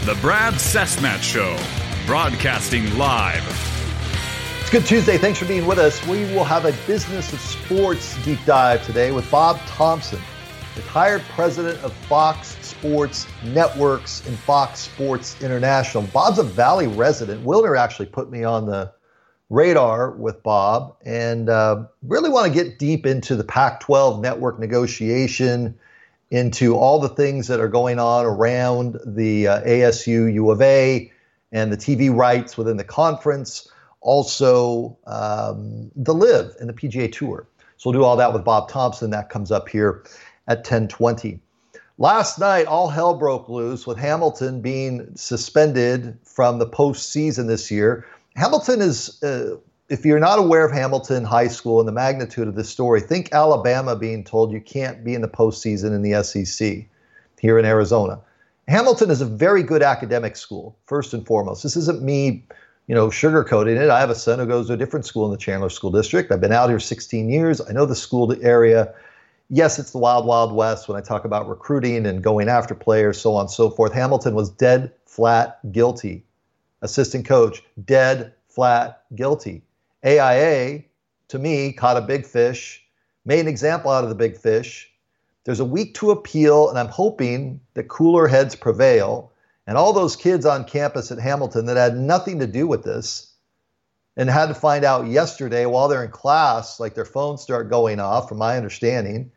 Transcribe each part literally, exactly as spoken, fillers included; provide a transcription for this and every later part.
The Brad Cessmat Show, broadcasting live. It's Good Tuesday. Thanks for being with us. We will have a Business of Sports deep dive today with Bob Thompson, retired president of Fox Sports Networks and Fox Sports International. Bob's a Valley resident. Wilner actually put me on the radar with Bob, and uh, really want to get deep into the Pac twelve network negotiation, into all the things that are going on around the uh, A S U U of A and the T V rights within the conference, also um, the Live and the P G A Tour. So we'll do all that with Bob Thompson. That comes up here at ten twenty. Last night, all hell broke loose with Hamilton being suspended from the postseason this year. Hamilton is, uh, if you're not aware of Hamilton High School and the magnitude of this story, think Alabama being told you can't be in the postseason in the S E C here in Arizona. Hamilton is a very good academic school, first and foremost. This isn't me, you know, sugarcoating it. I have a son who goes to a different school in the Chandler School District. I've been out here sixteen years. I know the school area. Yes, it's the wild, wild west when I talk about recruiting and going after players, so on and so forth. Hamilton was dead flat guilty. Assistant coach, dead flat guilty. A I A, to me, caught a big fish, made an example out of the big fish. There's a week to appeal, and I'm hoping that cooler heads prevail. And all those kids on campus at Hamilton that had nothing to do with this and had to find out yesterday while they're in class, like their phones start going off, from my understanding,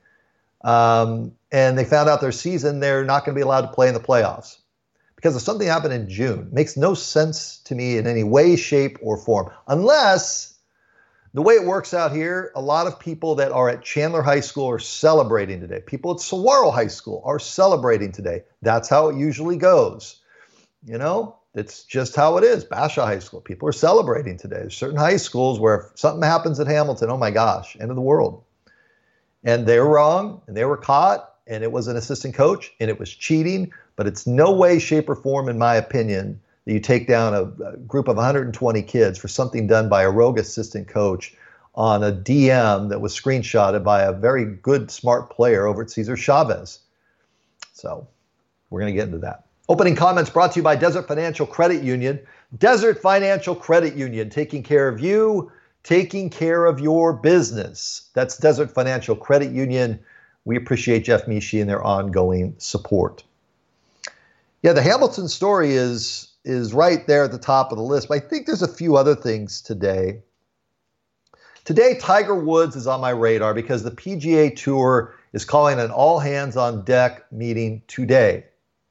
um, and they found out their season, they're not going to be allowed to play in the playoffs because of something happened in June. Makes no sense to me in any way, shape, or form, unless the way it works out here, a lot of people that are at Chandler High School are celebrating today. People at Saguaro High School are celebrating today. That's how it usually goes. You know, it's just how it is. Basha High School, people are celebrating today. There's certain high schools where if something happens at Hamilton, oh my gosh, end of the world. And they were wrong, and they were caught, and it was an assistant coach, and it was cheating. But it's no way, shape, or form, in my opinion, that you take down a, a group of one hundred twenty kids for something done by a rogue assistant coach on a D M that was screenshotted by a very good, smart player over at Cesar Chavez. So we're going to get into that. Opening comments brought to you by Desert Financial Credit Union. Desert Financial Credit Union, taking care of you, taking care of your business. That's Desert Financial Credit Union. We appreciate Jeff Mishi and their ongoing support. Yeah, the Hamilton story is is right there at the top of the list, but I think there's a few other things today. Today, Tiger Woods is on my radar because the P G A Tour is calling an all-hands-on-deck meeting today.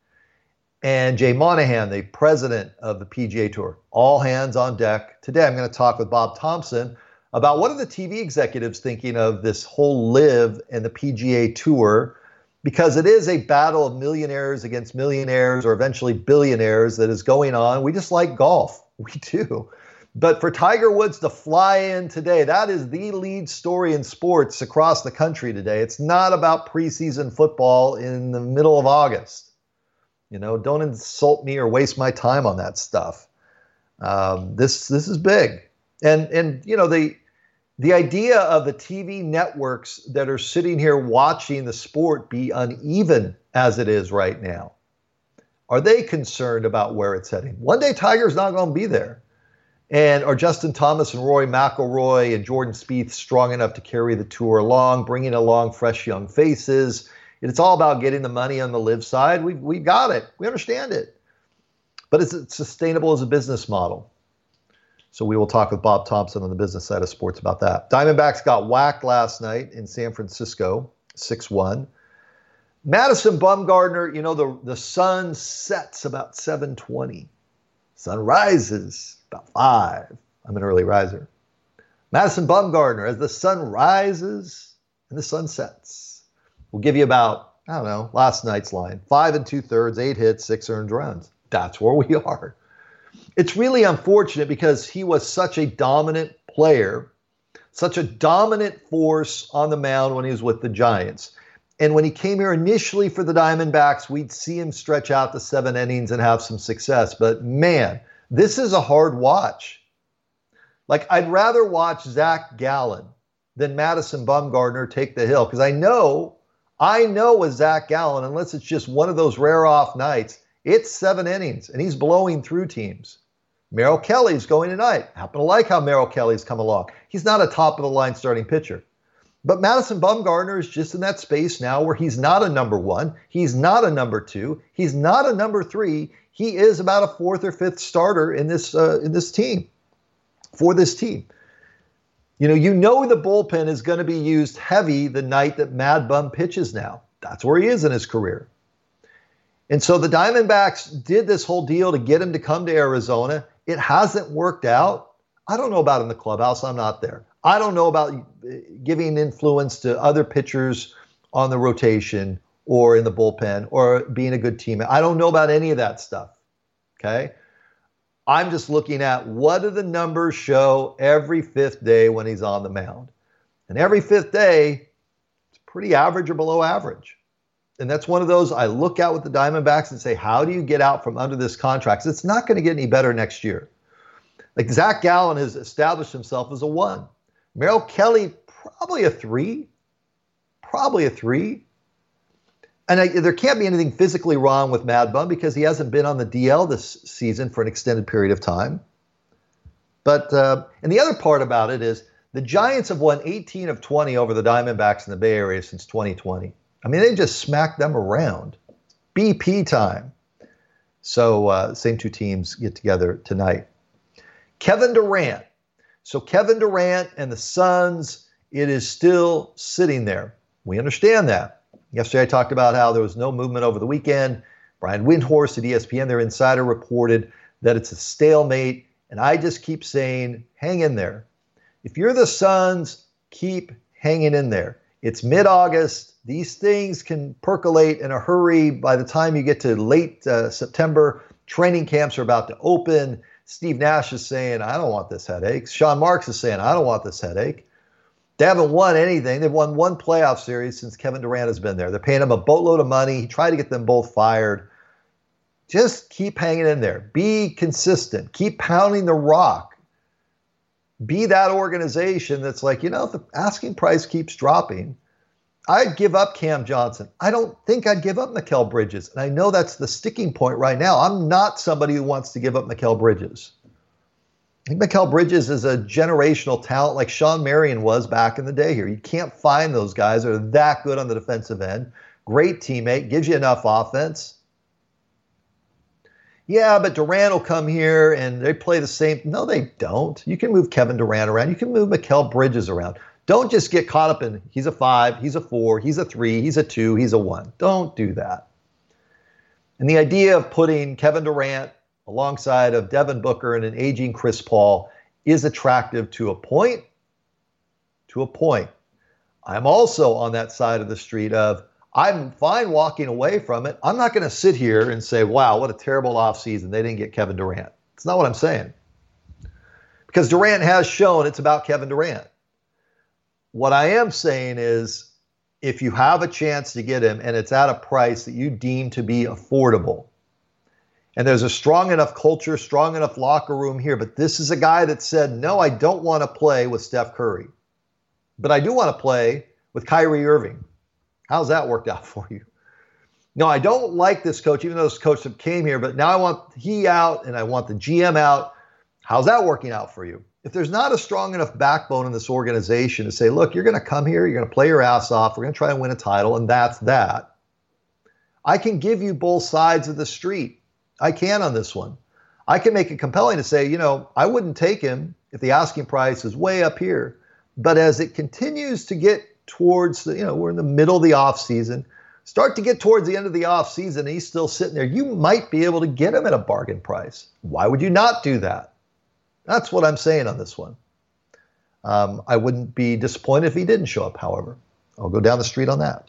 And Jay Monahan, the president of the P G A Tour, all hands on deck. Today, I'm going to talk with Bob Thompson about what are the T V executives thinking of this whole Live and the P G A Tour, because it is a battle of millionaires against millionaires, or eventually billionaires, that is going on. We just like golf. We do. But for Tiger Woods to fly in today, that is the lead story in sports across the country today. It's not about preseason football in the middle of August. You know, don't insult me or waste my time on that stuff. Um, this this is big. And, and you know, the The idea of the T V networks that are sitting here watching the sport be uneven as it is right now, are they concerned about where it's heading? One day Tiger's not going to be there. And are Justin Thomas and Rory McIlroy and Jordan Spieth strong enough to carry the tour along, bringing along fresh young faces? It's all about getting the money on the Live side. We've, we've got it. We understand it. But is it sustainable as a business model? So we will talk with Bob Thompson on the business side of sports about that. Diamondbacks got whacked last night in San Francisco, six one. Madison Bumgarner, you know, the, the sun sets about seven twenty. Sun rises about five. I'm an early riser. Madison Bumgarner, as the sun rises and the sun sets, we'll give you about, I don't know, last night's line. Five and two thirds, eight hits, six earned runs. That's where we are. It's really unfortunate because he was such a dominant player, such a dominant force on the mound when he was with the Giants. And when he came here initially for the Diamondbacks, we'd see him stretch out the seven innings and have some success. But man, this is a hard watch. Like, I'd rather watch Zach Gallen than Madison Bumgarner take the hill, because I know, I know with Zach Gallen, unless it's just one of those rare off nights, It's seven innings, and he's blowing through teams. Merrill Kelly's going tonight. Happen to like how Merrill Kelly's come along. He's not a top-of-the-line starting pitcher. But Madison Bumgarner is just in that space now where he's not a number one. He's not a number two. He's not a number three. He is about a fourth or fifth starter in this uh, in this team, for this team. You know, you know the bullpen is going to be used heavy the night that Mad Bum pitches now. That's where he is in his career. And so the Diamondbacks did this whole deal to get him to come to Arizona. It hasn't worked out. I don't know about in the clubhouse. I'm not there. I don't know about giving influence to other pitchers on the rotation or in the bullpen or being a good teammate. I don't know about any of that stuff, okay? I'm just looking at what do the numbers show every fifth day when he's on the mound. And every fifth day, it's pretty average or below average. And that's one of those I look at with the Diamondbacks and say, how do you get out from under this contract? 'Cause it's not going to get any better next year. Like Zach Gallen has established himself as a one. Merrill Kelly, probably a three. Probably a three. And I, there can't be anything physically wrong with Mad Bum because he hasn't been on the D L this season for an extended period of time. But, uh, and the other part about it is the Giants have won eighteen of twenty over the Diamondbacks in the Bay Area since twenty twenty. I mean, they just smacked them around. B P time. So, uh, same two teams get together tonight. Kevin Durant. So Kevin Durant and the Suns, it is still sitting there. We understand that. Yesterday I talked about how there was no movement over the weekend. Brian Windhorst at E S P N, their insider, reported that it's a stalemate. And I just keep saying, hang in there. If you're the Suns, keep hanging in there. It's mid-August. These things can percolate in a hurry. By the time you get to late uh, September, training camps are about to open. Steve Nash is saying, I don't want this headache. Sean Marks is saying, I don't want this headache. They haven't won anything. They've won one playoff series since Kevin Durant has been there. They're paying him a boatload of money. He tried to get them both fired. Just keep hanging in there. Be consistent. Keep pounding the rock. Be that organization that's like, you know, if the asking price keeps dropping, I'd give up Cam Johnson. I don't think I'd give up Mikal Bridges. And I know that's the sticking point right now. I'm not somebody who wants to give up Mikal Bridges. I think Mikal Bridges is a generational talent like Sean Marion was back in the day here. You can't find those guys that are that good on the defensive end. Great teammate, gives you enough offense. Yeah, but Durant will come here and they play the same. No, they don't. You can move Kevin Durant around. You can move Mikal Bridges around. Don't just get caught up in he's a five, he's a four, he's a three, he's a two, he's a one. Don't do that. And the idea of putting Kevin Durant alongside of Devin Booker and an aging Chris Paul is attractive to a point. To a point. I'm also on that side of the street of I'm fine walking away from it. I'm not going to sit here and say, wow, what a terrible offseason. They didn't get Kevin Durant. It's not what I'm saying. Because Durant has shown it's about Kevin Durant. What I am saying is if you have a chance to get him and it's at a price that you deem to be affordable, and there's a strong enough culture, strong enough locker room here, but this is a guy that said, no, I don't want to play with Steph Curry, but I do want to play with Kyrie Irving. How's that worked out for you? No, I don't like this coach, even though this coach came here, but now I want he out and I want the G M out. How's that working out for you? If there's not a strong enough backbone in this organization to say, look, you're going to come here, you're going to play your ass off, we're going to try and win a title, and that's that. I can give you both sides of the street. I can on this one. I can make it compelling to say, you know, I wouldn't take him if the asking price is way up here. But as it continues to get towards the, you know, we're in the middle of the off season, start to get towards the end of the off season, and he's still sitting there, you might be able to get him at a bargain price. Why would you not do that? That's what I'm saying on this one. Um, I wouldn't be disappointed if he didn't show up, however. I'll go down the street on that.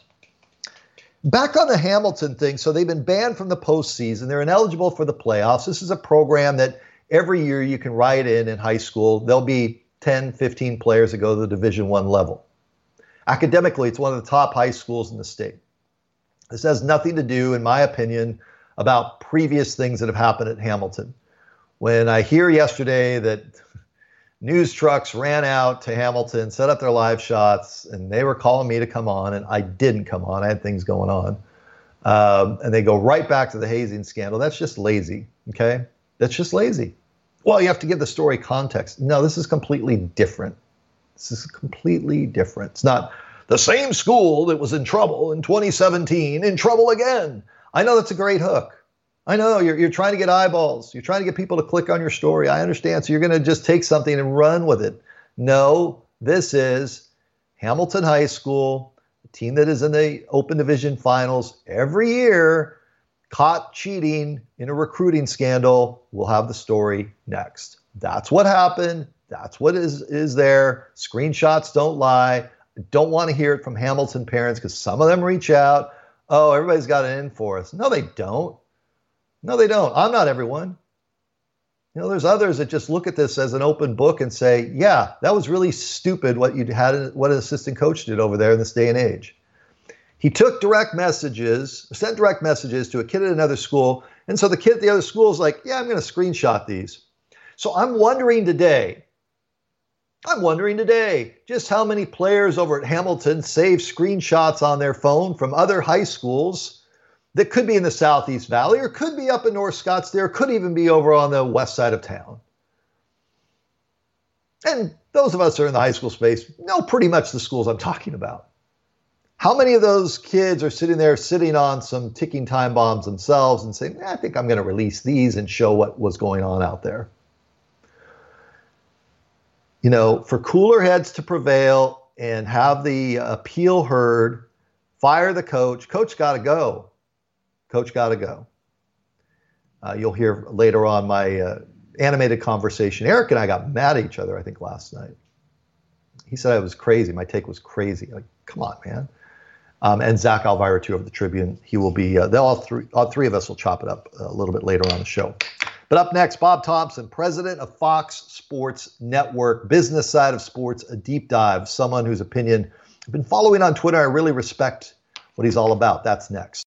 Back on the Hamilton thing, so they've been banned from the postseason. They're ineligible for the playoffs. This is a program that every year you can write in in high school. There'll be ten, fifteen players that go to the Division One level. Academically, it's one of the top high schools in the state. This has nothing to do, in my opinion, about previous things that have happened at Hamilton. When I hear yesterday that news trucks ran out to Hamilton, set up their live shots, and they were calling me to come on, and I didn't come on. I had things going on. Um, and they go right back to the hazing scandal. That's just lazy, okay? That's just lazy. Well, you have to give the story context. No, this is completely different. This is completely different. It's not the same school that was in trouble in twenty seventeen, in trouble again. I know that's a great hook. I know you're, you're trying to get eyeballs. You're trying to get people to click on your story. I understand. So you're going to just take something and run with it. No, this is Hamilton High School, a team that is in the Open Division Finals every year, caught cheating in a recruiting scandal. We'll have the story next. That's what happened. That's what is, is there. Screenshots don't lie. I don't want to hear it from Hamilton parents because some of them reach out. Oh, everybody's got it in for us. No, they don't. No, they don't. I'm not everyone. You know, there's others that just look at this as an open book and say, yeah, that was really stupid what you had, what an assistant coach did over there in this day and age. He took direct messages, sent direct messages to a kid at another school. And so the kid at the other school is like, yeah, I'm going to screenshot these. So I'm wondering today, I'm wondering today just how many players over at Hamilton save screenshots on their phone from other high schools that could be in the Southeast Valley or could be up in North Scottsdale, could even be over on the west side of town. And those of us who are in the high school space know pretty much the schools I'm talking about. How many of those kids are sitting there sitting on some ticking time bombs themselves and saying, eh, I think I'm going to release these and show what was going on out there? You know, for cooler heads to prevail and have the appeal heard, fire the coach. Coach got to go. Coach got to go. Uh, you'll hear later on my uh, animated conversation. Eric and I got mad at each other, I think, last night. He said I was crazy. My take was crazy. Like, come on, man. Um, and Zach Elvira, too, of the Tribune. He will be, uh, all, three, all three of us will chop it up a little bit later on the show. But up next, Bob Thompson, president of Fox Sports Network, business side of sports, a deep dive, someone whose opinion I've been following on Twitter. I really respect what he's all about. That's next.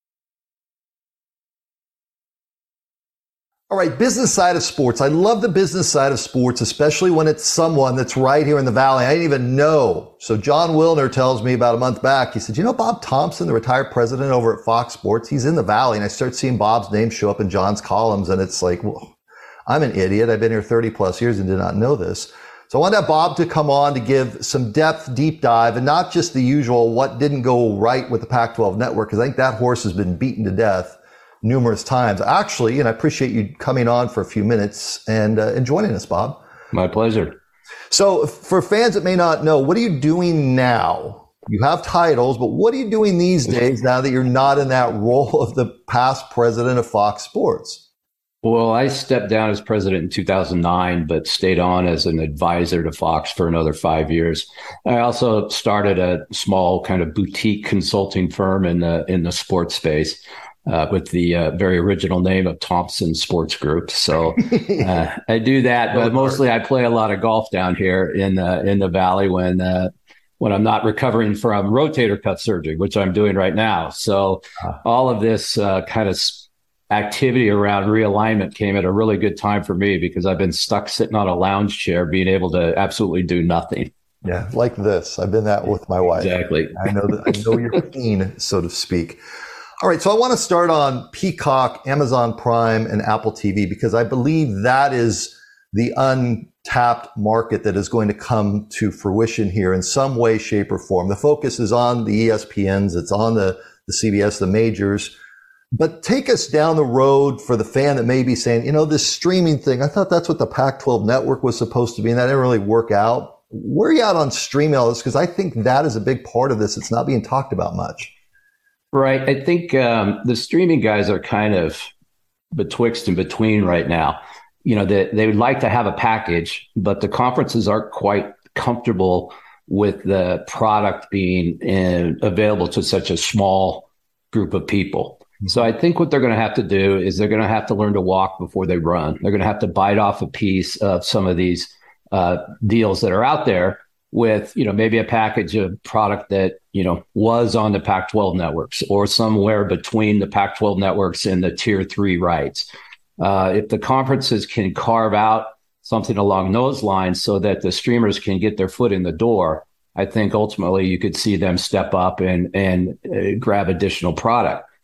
All right, business side of sports. I love the business side of sports, especially when it's someone that's right here in the Valley. I didn't even know. So John Wilner tells me about a month back, he said, you know, Bob Thompson, the retired president over at Fox Sports, he's in the Valley. And I start seeing Bob's name show up in John's columns. And it's like, well, I'm an idiot. I've been here thirty plus years and did not know this. So I wanted Bob to come on to give some depth, deep dive, and not just the usual what didn't go right with the Pac twelve network, because I think that horse has been beaten to death numerous times. Actually, and I appreciate you coming on for a few minutes and, uh, and joining us, Bob. My pleasure. So for fans that may not know, what are you doing now? You have titles, but what are you doing these days now that you're not in that role of the past president of Fox Sports? Well, I stepped down as president in two thousand nine, but stayed on as an advisor to Fox for another five years. I also started a small kind of boutique consulting firm in the, in the sports space. Uh, with the uh, very original name of Thompson Sports Group. So uh, I do that, but mostly I play a lot of golf down here in the, in the Valley when, uh, when I'm not recovering from rotator cuff surgery, which I'm doing right now. So all of this uh, kind of activity around realignment came at a really good time for me because I've been stuck sitting on a lounge chair, being able to absolutely do nothing. Yeah, like this. I've been that with my wife. Exactly. I know that. I know your pain, so to speak. All right, so I want to start on Peacock, Amazon Prime, and Apple T V because I believe that is the untapped market that is going to come to fruition here in some way, shape, or form. The focus is on the E S P Ns, it's on the, the C B S, the majors. But take us down the road for the fan that may be saying, you know, this streaming thing, I thought that's what the Pac twelve network was supposed to be, and that didn't really work out. Where are you at on streaming all this? Because I think that is a big part of this. It's not being talked about much. Right. I think um, the streaming guys are kind of betwixt and between right now. You know, they, they would like to have a package, but the conferences aren't quite comfortable with the product being in, available to such a small group of people. So I think what they're going to have to do is they're going to have to learn to walk before they run. They're going to have to bite off a piece of some of these uh, deals that are out there with, you know, maybe a package of product that, you know, was on the Pac twelve networks or somewhere between the Pac twelve networks and the tier three rights. Uh, if the conferences can carve out something along those lines so that the streamers can get their foot in the door, I think ultimately you could see them step up and, and uh, grab additional product.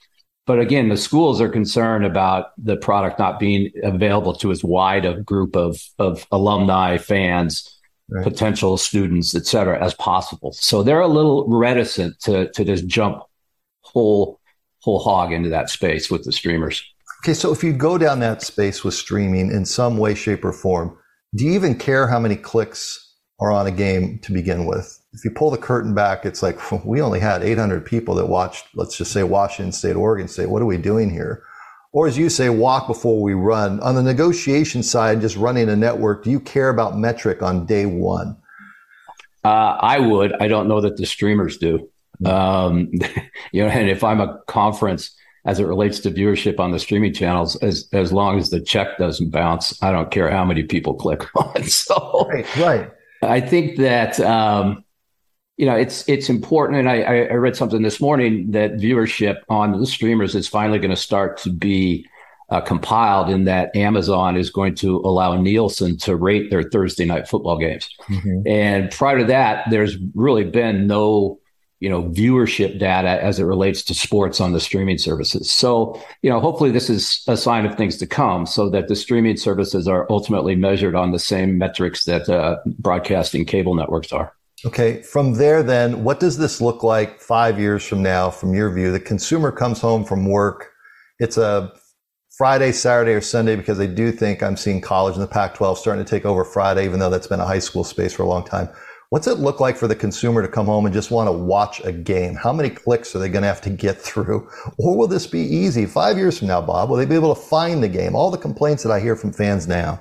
But again, the schools are concerned about the product not being available to as wide a group of, of alumni, fans, right, potential students, et cetera, as possible. So they're a little reticent to, to just jump whole, whole hog into that space with the streamers. Okay, so if you go down that space with streaming in some way, shape, or form, do you even care how many clicks are on a game to begin with? If you pull the curtain back, it's like, we only had eight hundred people that watched, let's just say Washington State, Oregon State. What are we doing here? Or as you say, walk before we run. On the negotiation side, just running a network, do you care about metric on day one? Uh, I would. I don't know that the streamers do. Um, you know, and if I'm a conference as it relates to viewership on the streaming channels, as as long as the check doesn't bounce, I don't care how many people click on. So right, right. I think that um, you know it's it's important, and I, I read something this morning that viewership on the streamers is finally going to start to be uh, compiled, in that Amazon is going to allow Nielsen to rate their Thursday night football games. Mm-hmm. And prior to that, there's really been no you know, viewership data as it relates to sports on the streaming services. So, you know, hopefully this is a sign of things to come, so that the streaming services are ultimately measured on the same metrics that uh, broadcasting cable networks are. Okay. From there, then, what does this look like five years from now, from your view? The consumer comes home from work. It's a Friday, Saturday, or Sunday, because they do think, I'm seeing college in the Pac twelve starting to take over Friday, even though that's been a high school space for a long time. What's it look like for the consumer to come home and just want to watch a game? How many clicks are they going to have to get through? Or will this be easy? Five years from now, Bob, will they be able to find the game? All the complaints that I hear from fans now.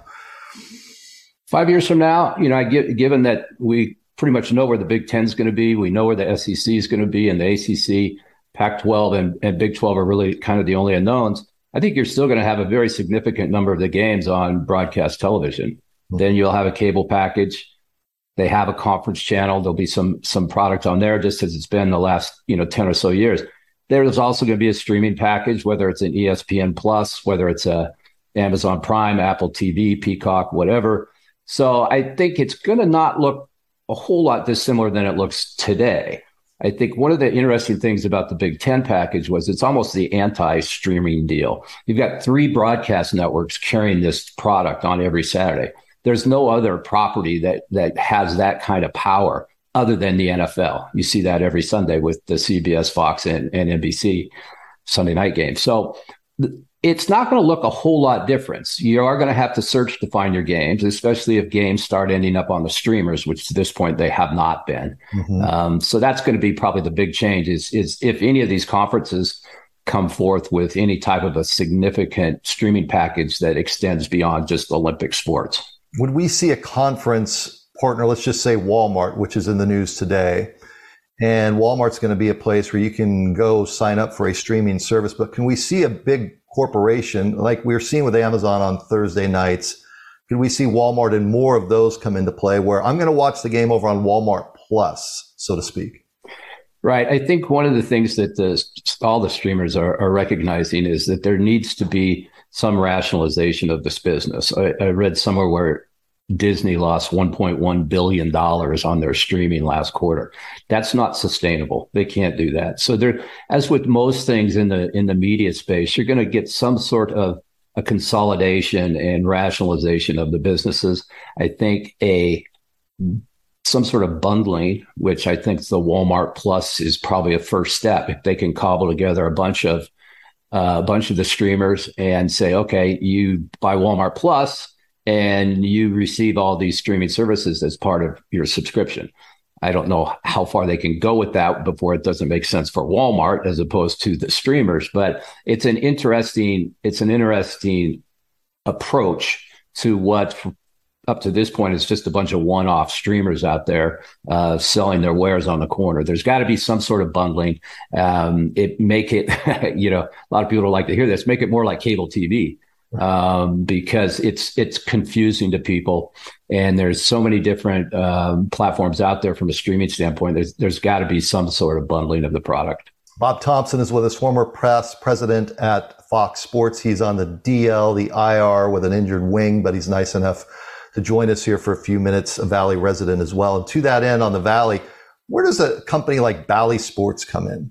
Five years from now, you know, I get, given that we pretty much know where the Big Ten is going to be, we know where the S E C is going to be, and the A C C, Pac twelve, and, and Big twelve are really kind of the only unknowns. I think you're still going to have a very significant number of the games on broadcast television. Mm-hmm. Then you'll have a cable package. They have a conference channel. There'll be some some product on there, just as it's been the last, you know, ten or so years. There's also going to be a streaming package, whether it's an E S P N Plus, whether it's a Amazon Prime, Apple T V, Peacock, whatever. So I think it's going to not look a whole lot dissimilar than it looks today. I think one of the interesting things about the Big Ten package was it's almost the anti-streaming deal. You've got three broadcast networks carrying this product on every Saturday. There's no other property that that has that kind of power other than the N F L. You see that every Sunday with the C B S, Fox, and, and N B C Sunday night games. So th- it's not going to look a whole lot different. You are going to have to search to find your games, especially if games start ending up on the streamers, which to this point they have not been. Mm-hmm. Um, so that's going to be probably the big change is, is if any of these conferences come forth with any type of a significant streaming package that extends beyond just Olympic sports. Would we see a conference partner, let's just say Walmart, which is in the news today, and Walmart's going to be a place where you can go sign up for a streaming service, but can we see a big corporation like we're seeing with Amazon on Thursday nights? Can we see Walmart and more of those come into play where I'm going to watch the game over on Walmart Plus, so to speak? Right. I think one of the things that the, all the streamers are, are recognizing is that there needs to be some rationalization of this business. I, I read somewhere where Disney lost one point one billion dollars on their streaming last quarter. That's not sustainable. They can't do that. So there, as with most things in the in the media space, you're going to get some sort of a consolidation and rationalization of the businesses. I think a some sort of bundling, which I think the Walmart Plus is probably a first step. If they can cobble together a bunch of uh, a bunch of the streamers and say, okay, you buy Walmart Plus and you receive all these streaming services as part of your subscription. I don't know how far they can go with that before it doesn't make sense for Walmart as opposed to the streamers, but it's an interesting, it's an interesting approach to what up to this point is just a bunch of one-off streamers out there uh, selling their wares on the corner. There's got to be some sort of bundling. Um, it make it, you know, a lot of people don't like to hear this, make it more like cable T V. Um, because it's it's confusing to people, and there's so many different um, platforms out there from a streaming standpoint. There's there's got to be some sort of bundling of the product. Bob Thompson is with us, former press president at Fox Sports. He's on the D L, the I R, with an injured wing, but he's nice enough to join us here for a few minutes. A Valley resident as well. And to that end, on the Valley, where does a company like Bally Sports come in?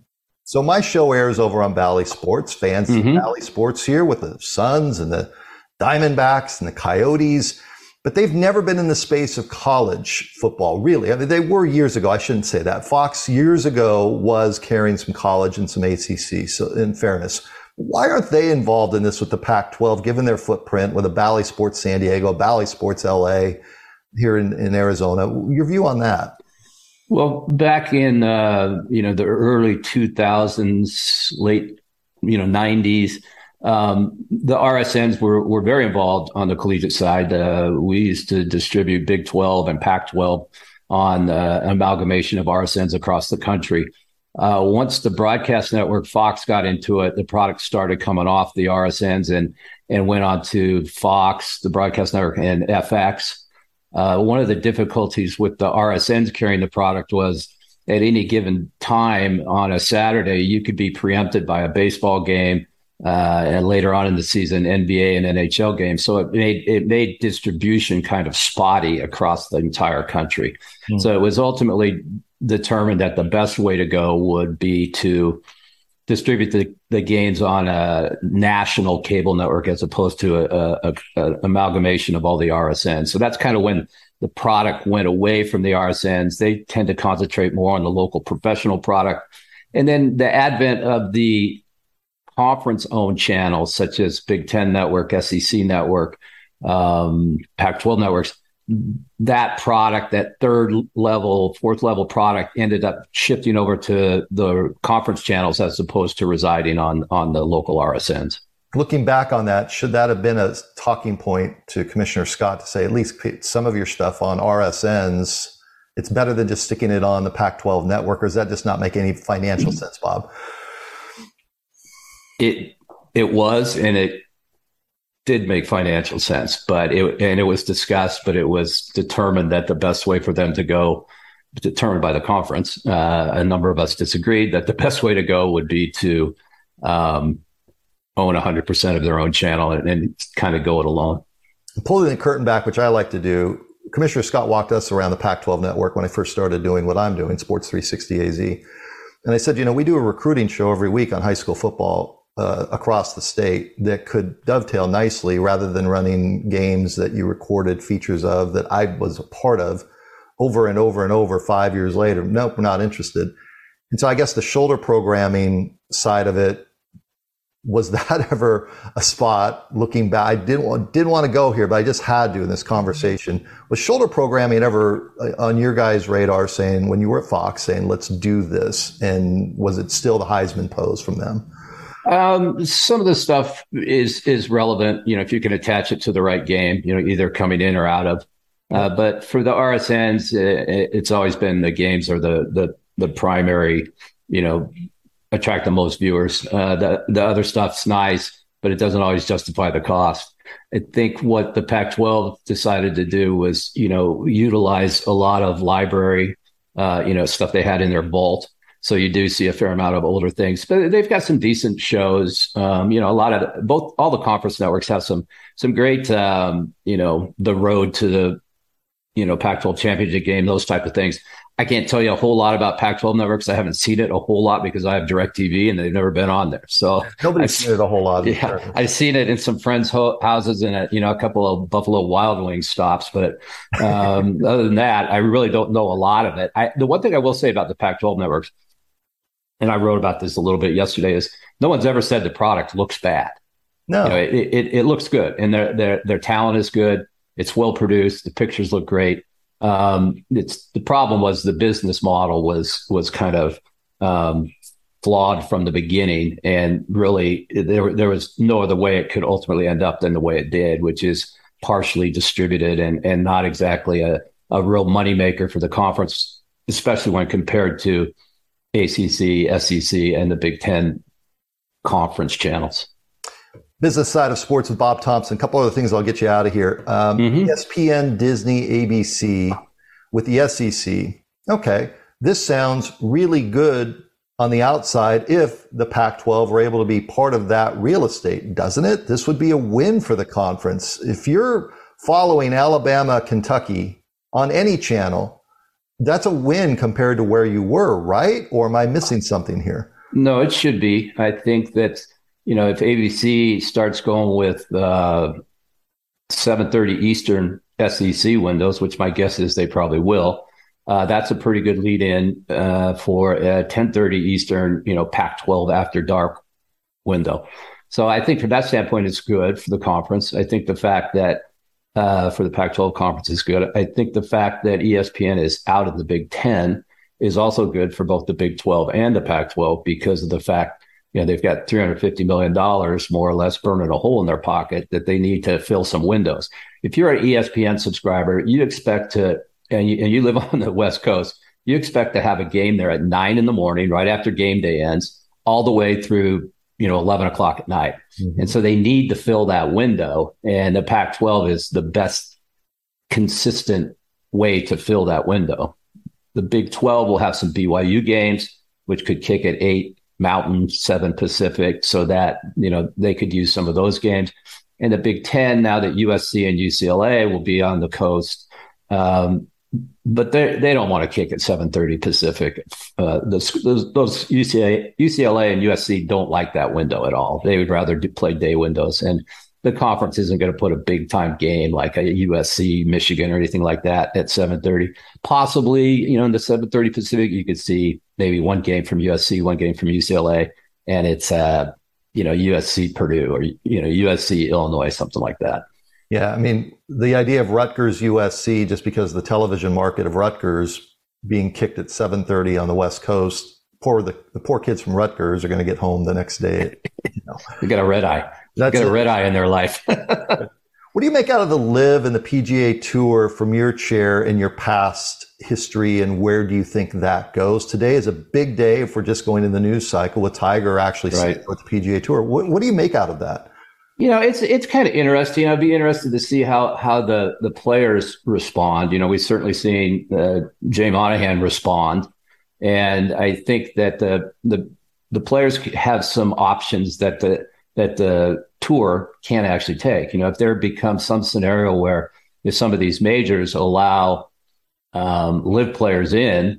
So my show airs over on Bally Sports. Fans see Mm-hmm. Bally Sports here with the Suns and the Diamondbacks and the Coyotes, but they've never been in the space of college football, really. I mean, they were years ago. I shouldn't say that. Fox years ago was carrying some college and some A C C, so in fairness. Why aren't they involved in this with the Pac twelve, given their footprint with a Bally Sports San Diego, Bally Sports L A here in, in Arizona? Your view on that? Well, back in uh, you know the early two thousands, late you know nineties, um, the R S Ns were were very involved on the collegiate side. Uh, we used to distribute Big twelve and Pac twelve on uh, amalgamation of R S Ns across the country. Uh, once the broadcast network Fox got into it, the product started coming off the R S Ns and and went on to Fox, the broadcast network, and F X. Uh, one of the difficulties with the R S Ns carrying the product was at any given time on a Saturday, you could be preempted by a baseball game, uh, and later on in the season, N B A and N H L games. So it made it made distribution kind of spotty across the entire country. Mm. So it was ultimately determined that the best way to go would be to distribute the, the games on a national cable network as opposed to a, a, a amalgamation of all the R S Ns. So that's kind of when the product went away from the R S Ns. They tend to concentrate more on the local professional product. And then the advent of the conference-owned channels, such as Big Ten Network, S E C Network, um, Pac twelve networks, that product, that third level, fourth level product ended up shifting over to the conference channels as opposed to residing on, on the local R S Ns. Looking back on that, should that have been a talking point to Commissioner Scott to say, at least some of your stuff on R S Ns, it's better than just sticking it on the Pac twelve network, or does that just not make any financial sense, Bob? It, it was, and it did make financial sense, but it, and it was discussed, but it was determined that the best way for them to go, determined by the conference, uh, a number of us disagreed that the best way to go would be to um, own one hundred percent of their own channel and, and kind of go it alone. Pulling the curtain back, which I like to do, Commissioner Scott walked us around the Pac twelve network when I first started doing what I'm doing, Sports three sixty A Z. And I said, you know, we do a recruiting show every week on high school football Uh, across the state that could dovetail nicely rather than running games that you recorded features of that I was a part of over and over and over five years later. Nope, we're not interested. And so I guess the shoulder programming side of it, was that ever a spot looking back? I didn't want, didn't want to go here, but I just had to in this conversation. Was shoulder programming ever on your guys' radar saying, when you were at Fox, saying, let's do this? And was it still the Heisman pose from them? Um, some of the stuff is is relevant, you know, if you can attach it to the right game, you know, either coming in or out of. Uh, but for the R S Ns, it, it's always been the games are the the the primary, you know, attract the most viewers. Uh, the the other stuff's nice, but it doesn't always justify the cost. I think what the Pac twelve decided to do was, you know, utilize a lot of library, uh, you know, stuff they had in their vault. So you do see a fair amount of older things, but they've got some decent shows. Um, you know, a lot of both, all the conference networks have some, some great, um, you know, the road to the, you know, Pac twelve championship game, those type of things. I can't tell you a whole lot about Pac twelve networks. I haven't seen it a whole lot because I have DirecTV and they've never been on there. So nobody's seen it a whole lot. Yeah, I've seen it in some friends' ho- houses and a, you know, a couple of Buffalo Wild Wings stops. But um, other than that, I really don't know a lot of it. I, the one thing I will say about the Pac twelve networks, and I wrote about this a little bit yesterday, is no one's ever said the product looks bad. No, you know, it, it, it looks good, and their their their talent is good. It's well produced. The pictures look great. Um, it's the problem was the business model was was kind of um, flawed from the beginning, and really there there was no other way it could ultimately end up than the way it did, which is partially distributed and and not exactly a a real moneymaker for the conference, especially when compared to A C C, S E C, and the Big Ten conference channels. Business side of sports with Bob Thompson. A couple other things I'll get you out of here. Um, mm-hmm. E S P N, Disney, A B C with the S E C. Okay, this sounds really good on the outside if the Pac twelve were able to be part of that real estate, doesn't it? This would be a win for the conference. If you're following Alabama, Kentucky on any channel, that's a win compared to where you were, right? Or am I missing something here? No, it should be. I think that, you know, if A B C starts going with uh, seven thirty Eastern S E C windows, which my guess is they probably will, uh, that's a pretty good lead in uh, for a ten thirty Eastern, you know, Pac twelve after dark window. So I think from that standpoint, it's good for the conference. I think the fact that uh, for the Pac twelve conference is good. I think the fact that E S P N is out of the Big Ten is also good for both the Big twelve and the Pac twelve because of the fact, you know, they've got three hundred fifty million dollars more or less burning a hole in their pocket that they need to fill some windows. If you're an E S P N subscriber, you expect to, and you, and you live on the West Coast, you expect to have a game there at nine in the morning, right after game day ends, all the way through, you know, eleven o'clock at night. Mm-hmm. And so they need to fill that window. And the Pac twelve is the best consistent way to fill that window. The Big twelve will have some B Y U games, which could kick at eight Mountain, seven Pacific, so that, you know, they could use some of those games. And the Big Ten, now that U S C and U C L A will be on the coast, um, but they they don't want to kick at seven thirty Pacific. Uh, those, those those U C L A, U C L A and U S C don't like that window at all. They would rather do, play day windows. And the conference isn't going to put a big time game like a U S C, Michigan, or anything like that at seven thirty. Possibly, you know, in the seven thirty Pacific, you could see maybe one game from U S C, one game from U C L A, and it's uh, you know, U S C Purdue or you know U S C Illinois, something like that. Yeah, I mean, the idea of Rutgers U S C, just because the television market of Rutgers being kicked at seven thirty on the West Coast, poor the, the poor kids from Rutgers are going to get home the next day. You know. They got a red eye. That's they got a red eye in their life. What do you make out of the LIV and the P G A Tour from your chair in your past history, and where do you think that goes? Today is a big day if we're just going in the news cycle with Tiger actually right. with the P G A Tour. What, what do you make out of that? You know, it's it's kind of interesting. I'd be interested to see how how the the players respond. You know, we've certainly seen uh, Jay Monahan respond, and I think that the the the players have some options that the that the tour can't actually take. You know, if there becomes some scenario where if some of these majors allow um, LIV players in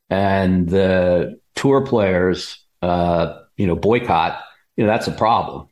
and the tour players, uh, you know, boycott, you know, that's a problem.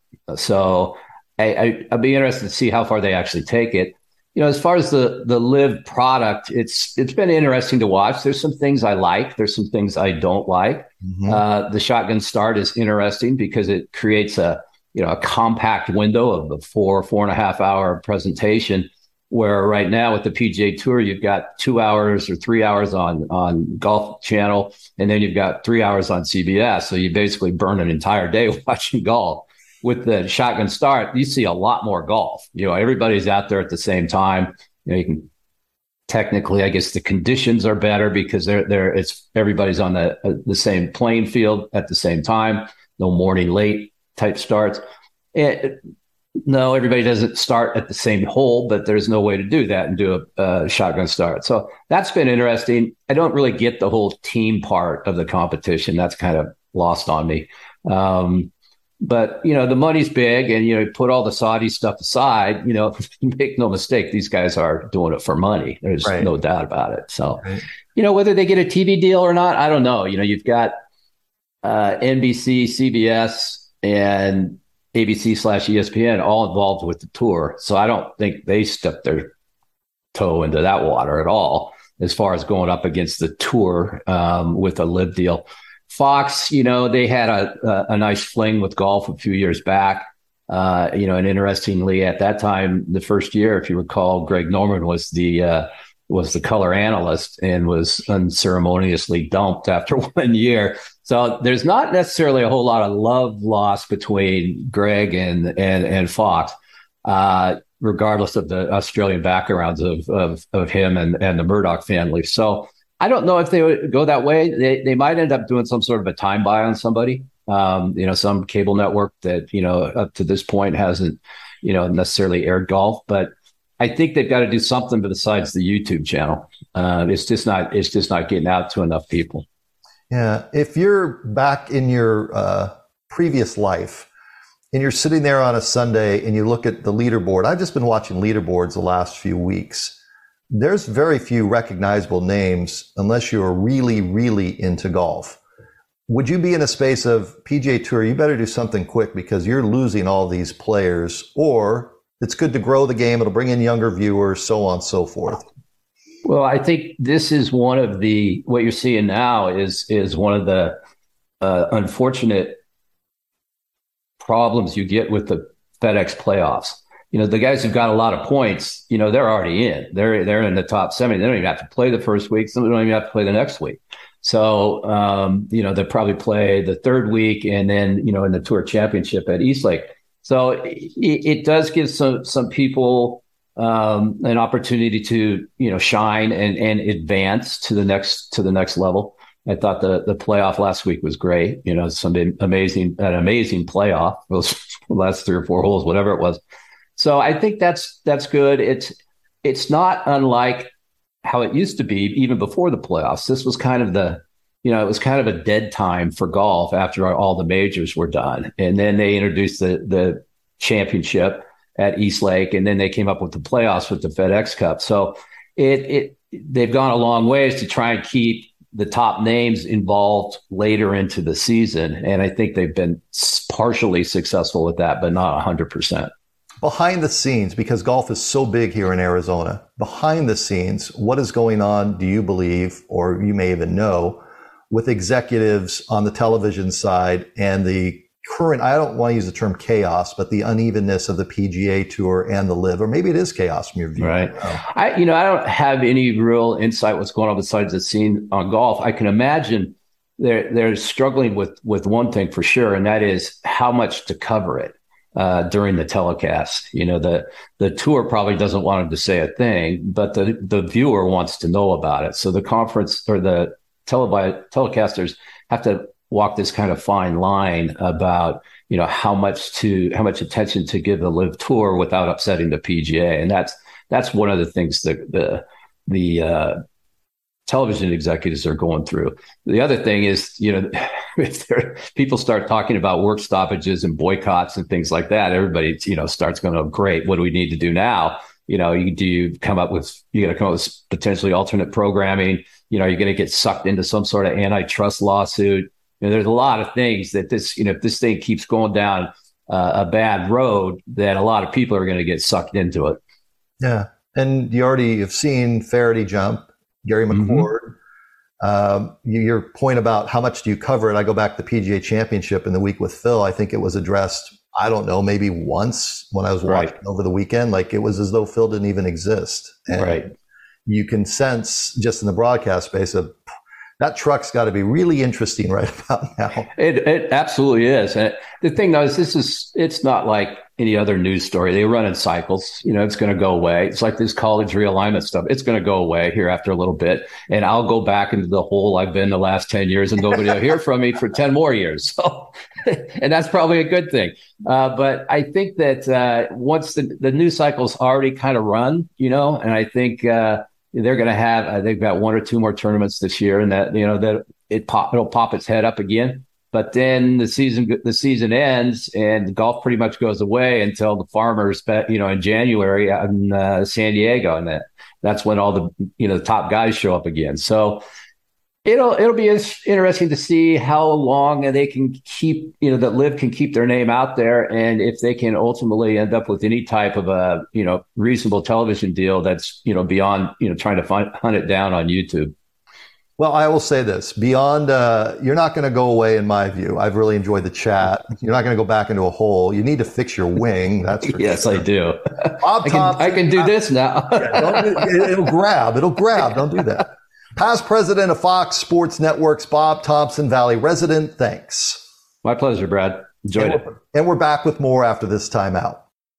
So I, I, I'd be interested to see how far they actually take it. You know, as far as the the LIV product, it's it's been interesting to watch. There's some things I like. There's some things I don't like. Mm-hmm. Uh, the shotgun start is interesting because it creates a you know, a compact window of the four, four and a half hour presentation, where right now with the P G A Tour, you've got two hours or three hours on, on Golf Channel, and then you've got three hours on C B S. So you basically burn an entire day watching golf. With the shotgun start, you see a lot more golf. You know, everybody's out there at the same time. You know, you can technically, I guess the conditions are better because they're there. It's everybody's on the uh, the same playing field at the same time. No morning late type starts. It, no, everybody doesn't start at the same hole, but there's no way to do that and do a, a shotgun start. So that's been interesting. I don't really get the whole team part of the competition. That's kind of lost on me. Um, but, you know, the money's big, and, you know, put all the Saudi stuff aside, you know, make no mistake, these guys are doing it for money. There's right. no doubt about it. So, right. you know, whether they get a T V deal or not, I don't know. You know, you've got uh, N B C, C B S, and A B C slash E S P N all involved with the tour. So I don't think they stepped their toe into that water at all as far as going up against the tour um, with a LIV deal. Fox, you know, they had a, a, a nice fling with golf a few years back. Uh, you know, and interestingly, at that time, the first year, if you recall, Greg Norman was the uh, was the color analyst and was unceremoniously dumped after one year. So there's not necessarily a whole lot of love lost between Greg and and, and Fox, uh, regardless of the Australian backgrounds of of, of him and, and the Murdoch family. So I don't know if they would go that way. They they might end up doing some sort of a time buy on somebody, um, you know, some cable network that, you know, up to this point hasn't, you know, necessarily aired golf. But I think they've got to do something besides the YouTube channel. Uh, it's just not it's just not getting out to enough people. Yeah. If you're back in your uh, previous life and you're sitting there on a Sunday and you look at the leaderboard, I've just been watching leaderboards the last few weeks. There's very few recognizable names unless you're really, really into golf. would you be in a space of P G A Tour, you better do something quick because you're losing all these players, or it's good to grow the game, it'll bring in younger viewers, so on and so forth? Well, I think this is one of the, what you're seeing now is is one of the uh, unfortunate problems you get with the FedEx playoffs. You know, the guys who've got a lot of points, you know, they're already in. They're they're in the top seven. They don't even have to play the first week. Some don't even have to play the next week. So, um, you know, they'll probably play the third week and then, you know, in the Tour Championship at Eastlake. So it, it does give some some people um, an opportunity to, you know, shine and and advance to the next to the next level. I thought the the playoff last week was great. You know, some amazing an amazing playoff. Those last three or four holes, whatever it was. So I think that's that's good. It's it's not unlike how it used to be even before the playoffs. This was kind of the, you know, it was kind of a dead time for golf after all the majors were done. And then they introduced the the championship at Eastlake, and then they came up with the playoffs with the FedEx Cup. So it it they've gone a long ways to try and keep the top names involved later into the season. And I think they've been partially successful with that, but not one hundred percent. Behind the scenes, because golf is so big here in Arizona, behind the scenes, what is going on, do you believe, or you may even know, with executives on the television side and the current, I don't want to use the term chaos, but the unevenness of the P G A Tour and the LIV, or maybe it is chaos from your view. Right. I, you know, I don't have any real insight what's going on besides the scene on golf. I can imagine they're, they're struggling with, with one thing for sure, and that is how much to cover it. Uh, during the telecast, you know, the the tour probably doesn't want him to say a thing, but the the viewer wants to know about it. So the conference or the televi- telecasters have to walk this kind of fine line about, you know, how much to how much attention to give the LIV Tour without upsetting the P G A, and that's that's one of the things that the the uh, television executives are going through. The other thing is, you know, if people start talking about work stoppages and boycotts and things like that, everybody, you know, starts going, oh, great, what do we need to do now? You know, you, do you come up with, you got to come up with potentially alternate programming? You know, you're going to get sucked into some sort of antitrust lawsuit. You know, there's a lot of things that this, you know, if this thing keeps going down uh, a bad road, then a lot of people are going to get sucked into it. Yeah. And you already have seen Faraday jump. Gary McCord, mm-hmm. um, your point about how much do you cover it? I go back to the P G A Championship in the week with Phil. I think it was addressed, I don't know, maybe once when I was watching right. over the weekend. Like it was as though Phil didn't even exist. And right. you can sense just in the broadcast space of that truck's got to be really interesting right about now. It it absolutely is. And the thing though is this is, it's not like any other news story. They run in cycles. You know, it's going to go away. It's like this college realignment stuff. It's going to go away here after a little bit. And I'll go back into the hole I've been the last ten years and nobody will hear from me for ten more years. So, and that's probably a good thing. Uh, but I think that uh, once the, the news cycle's already kind of run, you know, and I think uh, they're going to have, uh, they've got one or two more tournaments this year, and that, you know, that it pop, it'll pop its head up again. But then the season the season ends and golf pretty much goes away until the Farmers, you know, in January in uh, San Diego, and that that's when all the you know the top guys show up again. So it'll it'll be interesting to see how long they can keep you know that LIV can keep their name out there, and if they can ultimately end up with any type of a you know reasonable television deal that's you know beyond you know trying to find, hunt it down on YouTube. Well, I will say this, beyond, uh, you're not going to go away in my view. I've really enjoyed the chat. You're not going to go back into a hole. You need to fix your wing. That's for yes, sure. I do. Bob I, can, Thompson, I can do this now. yeah, don't, it'll grab. It'll grab. Don't do that. Past president of Fox Sports Networks, Bob Thompson, Valley resident. Thanks. My pleasure, Brad. Enjoyed and it. We're, and we're back with more after this timeout.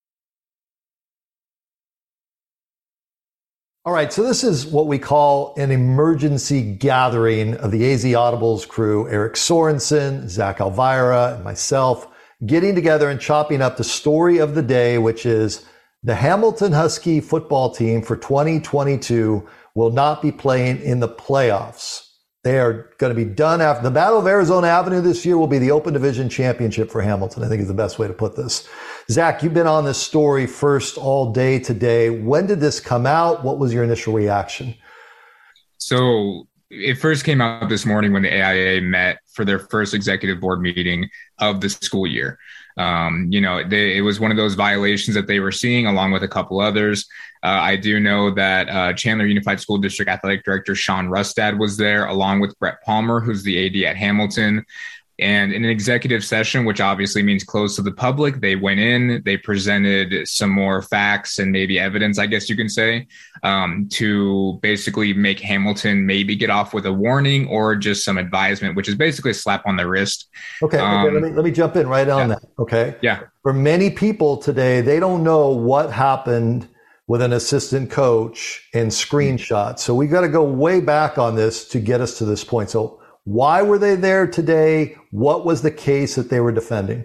All right, so this is what we call an emergency gathering of the A Z Audibles crew, Eric Sorensen, Zach Elvira, and myself, getting together and chopping up the story of the day, which is the Hamilton Husky football team for twenty twenty-two will not be playing in the playoffs. They are going to be done after the Battle of Arizona Avenue this year will be the Open Division Championship for Hamilton, I think is the best way to put this. Zach, you've been on this story first all day today. When did this come out? What was your initial reaction? So it first came out this morning when the A I A met for their first executive board meeting of the school year. Um, you know, they, it was one of those violations that they were seeing along with a couple others. Uh, I do know that uh, Chandler Unified School District Athletic Director Sean Rustad was there, along with Brett Palmer, who's the A D at Hamilton. And in an executive session, which obviously means closed to the public, they went in, they presented some more facts and maybe evidence, I guess you can say, um, to basically make Hamilton maybe get off with a warning or just some advisement, which is basically a slap on the wrist. Okay, um, okay let, me, let me jump in right on yeah. that, okay? Yeah. For many people today, they don't know what happened with an assistant coach and screenshots. So we've got to go way back on this to get us to this point. So why were they there today? What was the case that they were defending?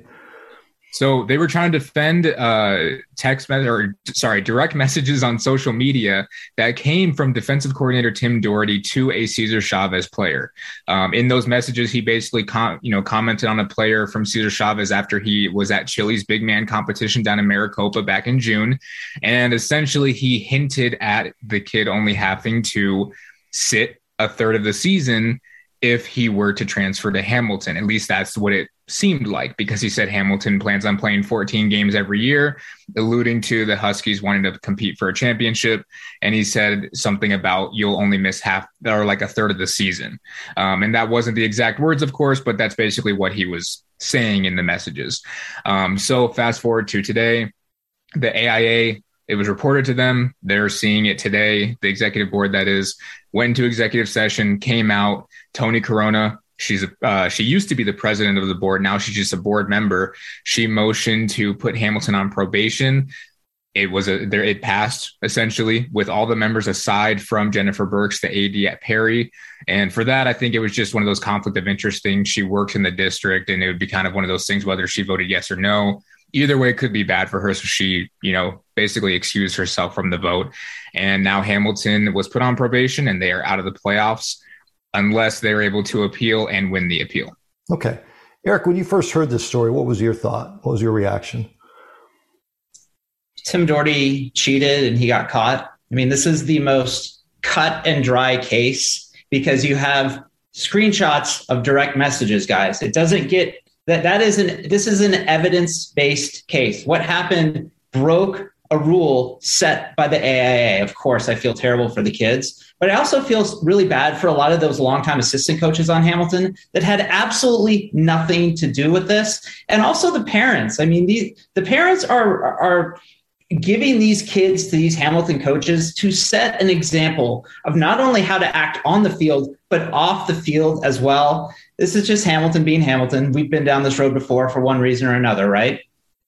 So they were trying to defend uh, text message or sorry, direct messages on social media that came from defensive coordinator Tim Doherty to a Cesar Chavez player. Um, in those messages, he basically com- you know commented on a player from Cesar Chavez after he was at Chili's big man competition down in Maricopa back in June, and essentially he hinted at the kid only having to sit a third of the season if he were to transfer to Hamilton. At least that's what it seemed like, because he said Hamilton plans on playing fourteen games every year, alluding to the Huskies wanting to compete for a championship. And he said something about you'll only miss half or like a third of the season. Um, and that wasn't the exact words, of course, but that's basically what he was saying in the messages. Um, so fast forward to today, the A I A, it was reported to them. They're seeing it today. The executive board, that is, went into executive session, came out. Tony Corona, she's a, uh, she used to be the president of the board. Now she's just a board member. She motioned to put Hamilton on probation. It was a there. It passed essentially with all the members aside from Jennifer Burks, the A D at Perry. And for that, I think it was just one of those conflict of interest things. She works in the district, and it would be kind of one of those things, whether she voted yes or no. Either way, it could be bad for her. So she, you know, basically excused herself from the vote. And now Hamilton was put on probation, and they are out of the playoffs unless they're able to appeal and win the appeal. Okay. Eric, when you first heard this story, what was your thought? What was your reaction? Tim Doherty cheated and he got caught. I mean, this is the most cut and dry case because you have screenshots of direct messages, guys. It doesn't get that. That is an, this is an evidence-based case. What happened broke a rule set by the A I A. Of course, I feel terrible for the kids, but I also feel really bad for a lot of those longtime assistant coaches on Hamilton that had absolutely nothing to do with this. And also the parents. I mean, the, the parents are, are giving these kids to these Hamilton coaches to set an example of not only how to act on the field, but off the field as well. This is just Hamilton being Hamilton. We've been down this road before for one reason or another, right?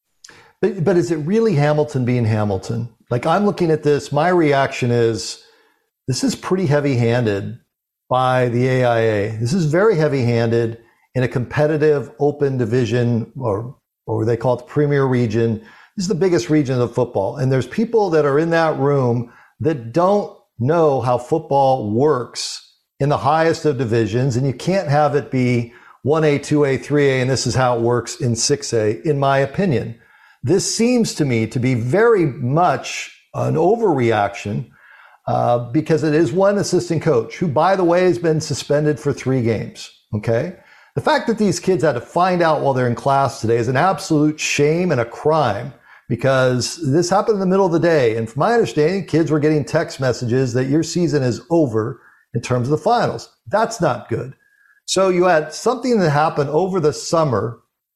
But, but is it really Hamilton being Hamilton? Like, I'm looking at this, my reaction is, this is pretty heavy-handed by the A I A. This is very heavy-handed in a competitive open division, or, or they call it the Premier Region. This is the biggest region of football. And there's people that are in that room that don't know how football works in the highest of divisions. And you can't have it be one A, two A, three A, and this is how it works in six A, in my opinion. This seems to me to be very much an overreaction uh, because it is one assistant coach who, by the way, has been suspended for three games. Okay. The fact that these kids had to find out while they're in class today is an absolute shame and a crime, because this happened in the middle of the day. And from my understanding, kids were getting text messages that your season is over in terms of the finals. That's not good. So you had something that happened over the summer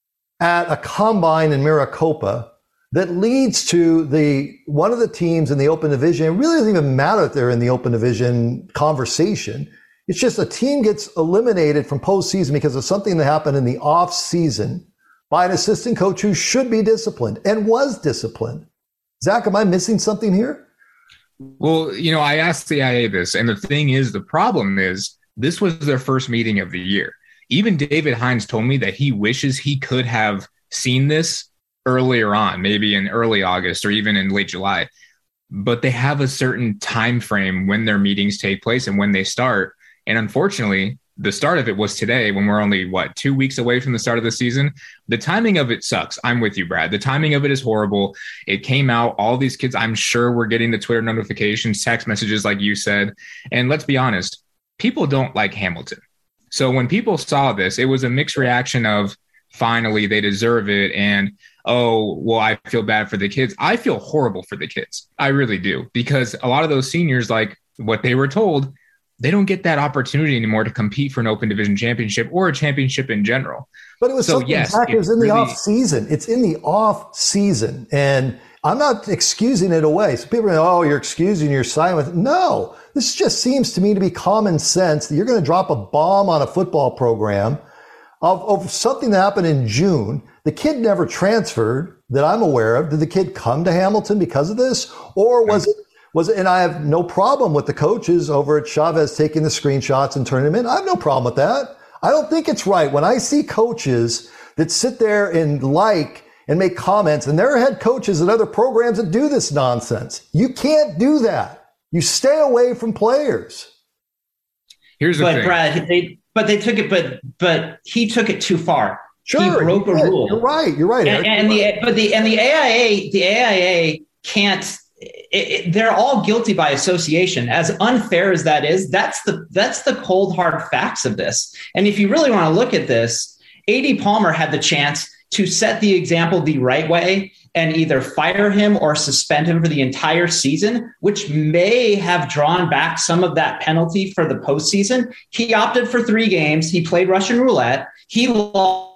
at a combine in Maricopa that leads to the one of the teams in the open division. It really doesn't even matter if they're in the open division conversation. It's just a team gets eliminated from postseason because of something that happened in the off season by an assistant coach who should be disciplined and was disciplined. Zach, am I missing something here? Well, you know, I asked the I A this, and the thing is, the problem is this was their first meeting of the year. Even David Hines told me that he wishes he could have seen this earlier on, maybe in early August or even in late July. But they have a certain time frame when their meetings take place and when they start. And unfortunately, the start of it was today, when we're only, what, two weeks away from the start of the season. The timing of it sucks. I'm with you, Brad. The timing of it is horrible. It came out, all these kids, I'm sure, were getting the Twitter notifications, text messages, like you said. And let's be honest, people don't like Hamilton. So when people saw this, it was a mixed reaction of finally they deserve it. And, oh, well, I feel bad for the kids. I feel horrible for the kids. I really do. Because a lot of those seniors, like what they were told, they don't get that opportunity anymore to compete for an open division championship or a championship in general. But it was so, something, yes, Zach, it was in the really, off season. It's in the off season. And I'm not excusing it away. So people are like, oh, you're excusing your silence. No, this just seems to me to be common sense that you're going to drop a bomb on a football program of, of something that happened in June. The kid never transferred that I'm aware of. Did the kid come to Hamilton because of this? Or was it, was it, and I have no problem with the coaches over at Chavez taking the screenshots and turning them in. I have no problem with that. I don't think it's right when I see coaches that sit there and like and make comments, and there are head coaches at other programs that do this nonsense. You can't do that. You stay away from players. Here's the but thing. Brad, they, but they took it, but but he took it too far. Sure, he broke a rule. You're right. You're right. And, Eric. and the but the and the A I A the A I A can't. It, it, they're all guilty by association. As unfair as that is, that's the that's the cold hard facts of this. And if you really want to look at this, A D Palmer had the chance to set the example the right way and either fire him or suspend him for the entire season, which may have drawn back some of that penalty for the postseason. He opted for three games. He played Russian roulette. He lost.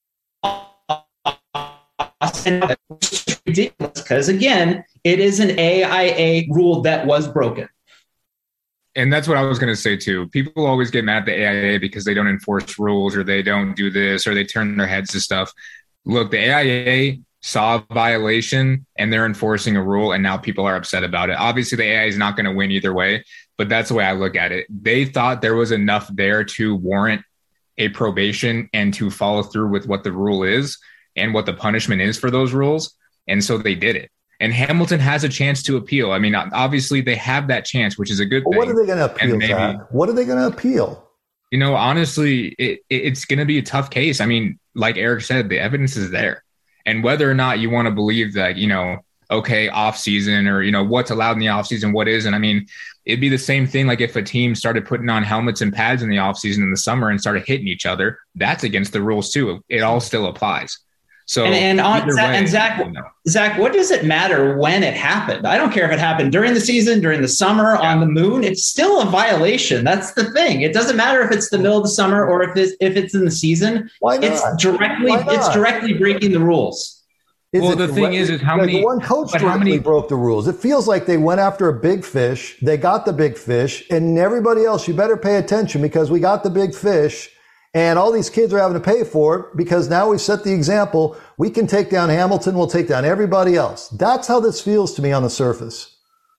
Which is ridiculous because, again, it is an A I A rule that was broken. And that's what I was going to say, too. People always get mad at the A I A because they don't enforce rules or they don't do this or they turn their heads to stuff. Look, the A I A saw a violation and they're enforcing a rule, and now people are upset about it. Obviously, the A I A is not going to win either way, but that's the way I look at it. They thought there was enough there to warrant a probation and to follow through with what the rule is and what the punishment is for those rules. And so they did it. And Hamilton has a chance to appeal. I mean, obviously they have that chance, which is a good well, thing. What are they going to appeal, maybe, Zach? What are they going to appeal? You know, honestly, it, it's going to be a tough case. I mean, like Eric said, the evidence is there. And whether or not you want to believe that, you know, okay, off season or, you know, what's allowed in the off season, what isn't. I mean, it'd be the same thing. Like if a team started putting on helmets and pads in the off season in the summer and started hitting each other, that's against the rules too. It all still applies. So, and, and, on, Zach, way, and Zach, you know. Zach, what does it matter when it happened? I don't care if it happened during the season, during the summer, yeah. on the moon. It's still a violation. That's the thing. It doesn't matter if it's the middle of the summer or if it's if it's in the season. Why not? It's directly Why not? it's directly breaking the rules. Is well, the thing is, is how many the one coach directly how many, broke the rules. It feels like they went after a big fish. They got the big fish, and everybody else, you better pay attention because we got the big fish. And all these kids are having to pay for it because now we've set the example. We can take down Hamilton. We'll take down everybody else. That's how this feels to me on the surface.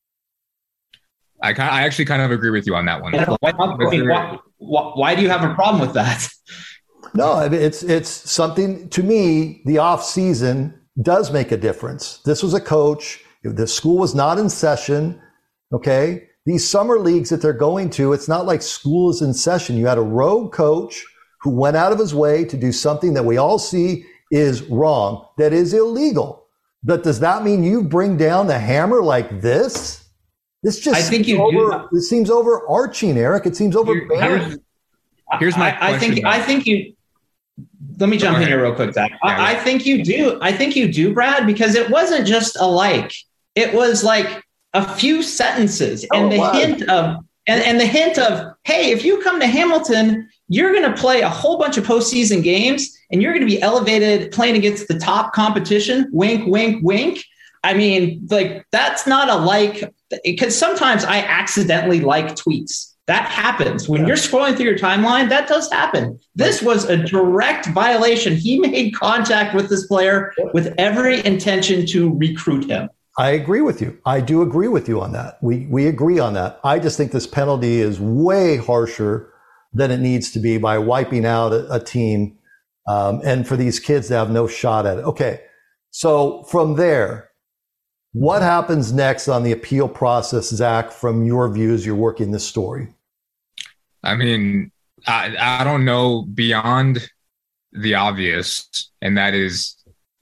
I kind of, I actually kind of agree with you on that one. Why, why, why, why do you have a problem with that? No, it's it's something to me. The off season does make a difference. This was a coach. The school was not in session. Okay, these summer leagues that they're going to, it's not like school is in session. You had a rogue coach who went out of his way to do something that we all see is wrong, that is illegal. But does that mean you bring down the hammer like this? This just I think you over, do. It seems overarching, Eric. It seems overbearing. Here's, here's my I, I think I think you let me jump in here real quick, Zach. Yeah, I, I think you do. I think you do, Brad, because it wasn't just a like. It was like a few sentences Oh, and the wow. hint of and, and the hint of, hey, if you come to Hamilton, you're going to play a whole bunch of postseason games and you're going to be elevated playing against the top competition. Wink, wink, wink. I mean, like, that's not a like, because sometimes I accidentally like tweets. That happens. When Yeah. you're scrolling through your timeline, that does happen. This was a direct violation. He made contact with this player with every intention to recruit him. I agree with you. I do agree with you on that. We we agree on that. I just think this penalty is way harsher than it needs to be by wiping out a, a team, um, and for these kids to have no shot at it. Okay, so from there, what happens next on the appeal process, Zach, from your view as you're working this story? I mean, I, I don't know beyond the obvious, and that is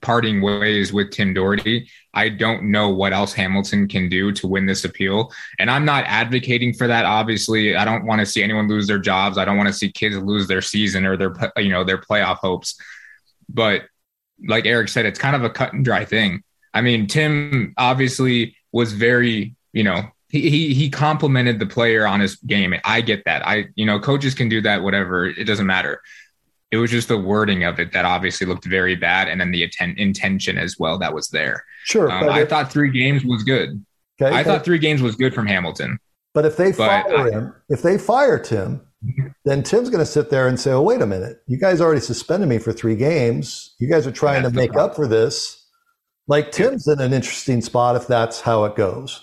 parting ways with Tim Doherty. I don't know what else Hamilton can do to win this appeal. And I'm not advocating for that. Obviously, I don't want to see anyone lose their jobs. I don't want to see kids lose their season or their, you know, their playoff hopes. But like Eric said, it's kind of a cut and dry thing. I mean, Tim obviously was very, you know, he, he, he complimented the player on his game. I get that. I, you know, coaches can do that, whatever. It doesn't matter. It was just the wording of it that obviously looked very bad. And then the atten- intention as well that was there. Sure. Um, I if, thought three games was good. Okay, I okay. thought three games was good from Hamilton. But if they but fire I, him, if they fire Tim, then Tim's going to sit there and say, oh, wait a minute. You guys already suspended me for three games. You guys are trying to make up for this. Like Tim's in an interesting spot if that's how it goes.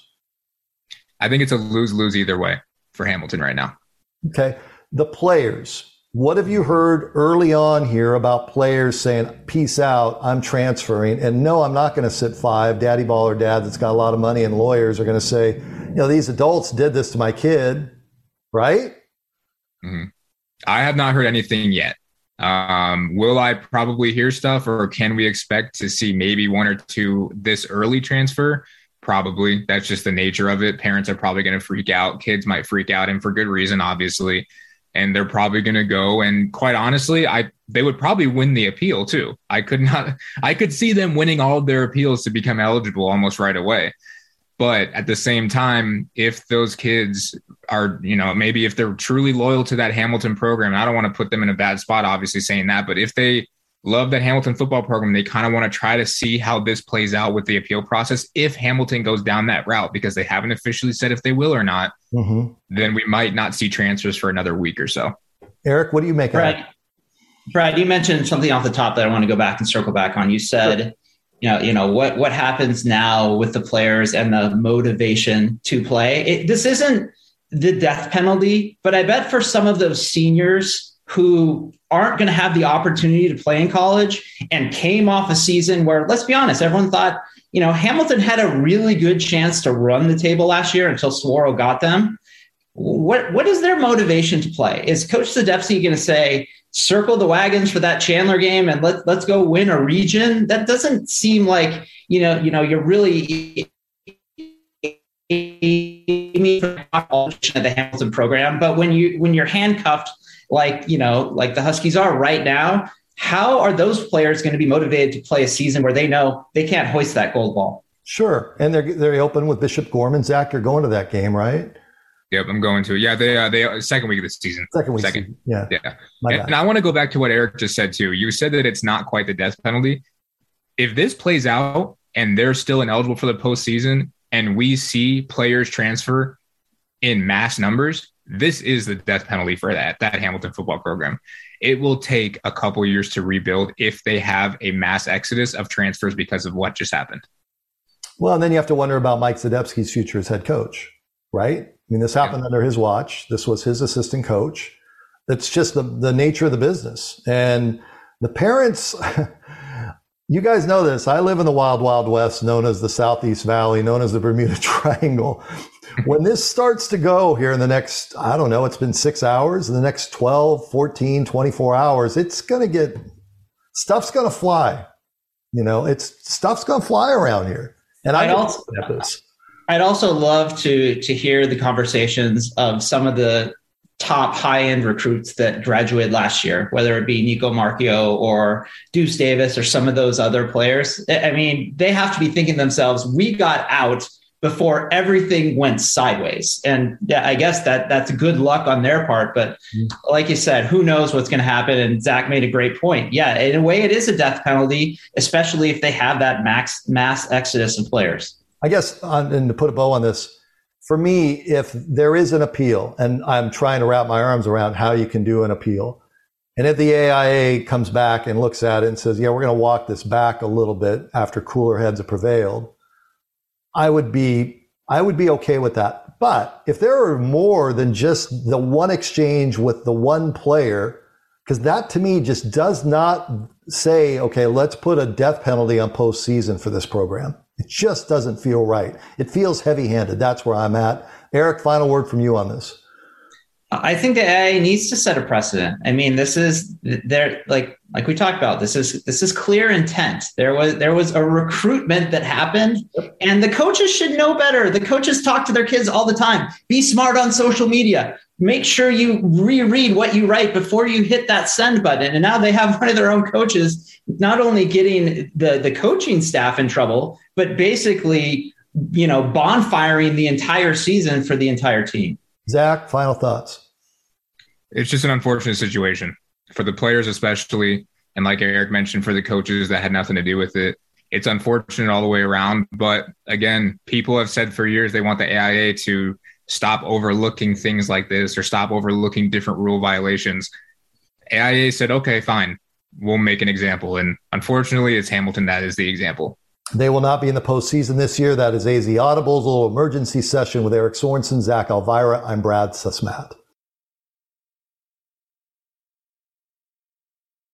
I think it's a lose-lose either way for Hamilton right now. Okay. The players. What have you heard early on here about players saying, peace out, I'm transferring? And no, I'm not going to sit five. Daddy baller dad that's got a lot of money and lawyers are going to say, you know, these adults did this to my kid, right? Mm-hmm. I have not heard anything yet. Um, will I probably hear stuff, or can we expect to see maybe one or two this early transfer? Probably. That's just the nature of it. Parents are probably going to freak out. Kids might freak out, and for good reason, obviously. And they're probably going to go. And quite honestly, I they would probably win the appeal too. I could not. I could see them winning all of their appeals to become eligible almost right away. But at the same time, if those kids are, you know, maybe if they're truly loyal to that Hamilton program, and I don't want to put them in a bad spot, obviously saying that, but if they love that Hamilton football program, they kind of want to try to see how this plays out with the appeal process. If Hamilton goes down that route, because they haven't officially said if they will or not, mm-hmm. then we might not see transfers for another week or so. Eric, what do you make Brad, of that? Brad, you mentioned something off the top that I want to go back and circle back on. You said, sure. you know, you know what what happens now with the players and the motivation to play. It, this isn't the death penalty, but I bet for some of those seniors who aren't going to have the opportunity to play in college and came off a season where, let's be honest, everyone thought, you know, Hamilton had a really good chance to run the table last year until Saguaro got them. What what is their motivation to play? Is Coach Sadepsky going to say, circle the wagons for that Chandler game and let, let's go win a region? That doesn't seem like, you know, you know, you're really aiming for the Hamilton program. But when you when you're handcuffed, like, you know, like the Huskies are right now, how are those players going to be motivated to play a season where they know they can't hoist that gold ball? Sure. And they're they're open with Bishop Gorman. Zach, you're going to that game, right? Yep, I'm going to. Yeah, they uh, they second week of the season. Second week. Second. Season. Yeah. Yeah. And, and I want to go back to what Eric just said too. You said that it's not quite the death penalty. If this plays out and they're still ineligible for the postseason, and we see players transfer in mass numbers, this is the death penalty for that that Hamilton football program. It will take a couple years to rebuild if they have a mass exodus of transfers because of what just happened. Well, and then you have to wonder about Mike Sadepsky's future as head coach, right? I mean, this happened yeah. under his watch. This was his assistant coach. It's just the, the nature of the business. And the parents, you guys know this. I live in the wild, wild west, known as the Southeast Valley, known as the Bermuda Triangle. When this starts to go here in the next, I don't know, it's been six hours, in the next twelve, fourteen, twenty-four hours, it's going to get, stuff's going to fly. You know, it's stuff's going to fly around here. And I also, I'd also love to to hear the conversations of some of the top high-end recruits that graduated last year, whether it be Nico Marchio or Deuce Davis or some of those other players. I mean, they have to be thinking to themselves, we got out before everything went sideways. And I guess that that's good luck on their part. But like you said, who knows what's going to happen? And Zach made a great point. Yeah, in a way, it is a death penalty, especially if they have that max mass exodus of players. I guess, on, and to put a bow on this, for me, if there is an appeal, and I'm trying to wrap my arms around how you can do an appeal, and if the A I A comes back and looks at it and says, yeah, we're going to walk this back a little bit after cooler heads have prevailed, I would be, I would be okay with that. But if there are more than just the one exchange with the one player, because that to me just does not say, okay, let's put a death penalty on postseason for this program. It just doesn't feel right. It feels heavy-handed. That's where I'm at. Eric, final word from you on this. I think the A I needs to set a precedent. I mean, this is there, like like we talked about. This is this is clear intent. There was there was a recruitment that happened, and the coaches should know better. The coaches talk to their kids all the time. Be smart on social media. Make sure you reread what you write before you hit that send button. And now they have one of their own coaches not only getting the the coaching staff in trouble, but basically, you know, bonfiring the entire season for the entire team. Zach, final thoughts. It's just an unfortunate situation for the players, especially. And like Eric mentioned, for the coaches that had nothing to do with it. It's unfortunate all the way around. But again, people have said for years they want the A I A to stop overlooking things like this or stop overlooking different rule violations. A I A said, okay, fine, we'll make an example. And unfortunately, it's Hamilton that is the example. They will not be in the postseason this year. That is A Z Audible's little emergency session with Eric Sorensen, Zach Elvira. I'm Brad Susmat.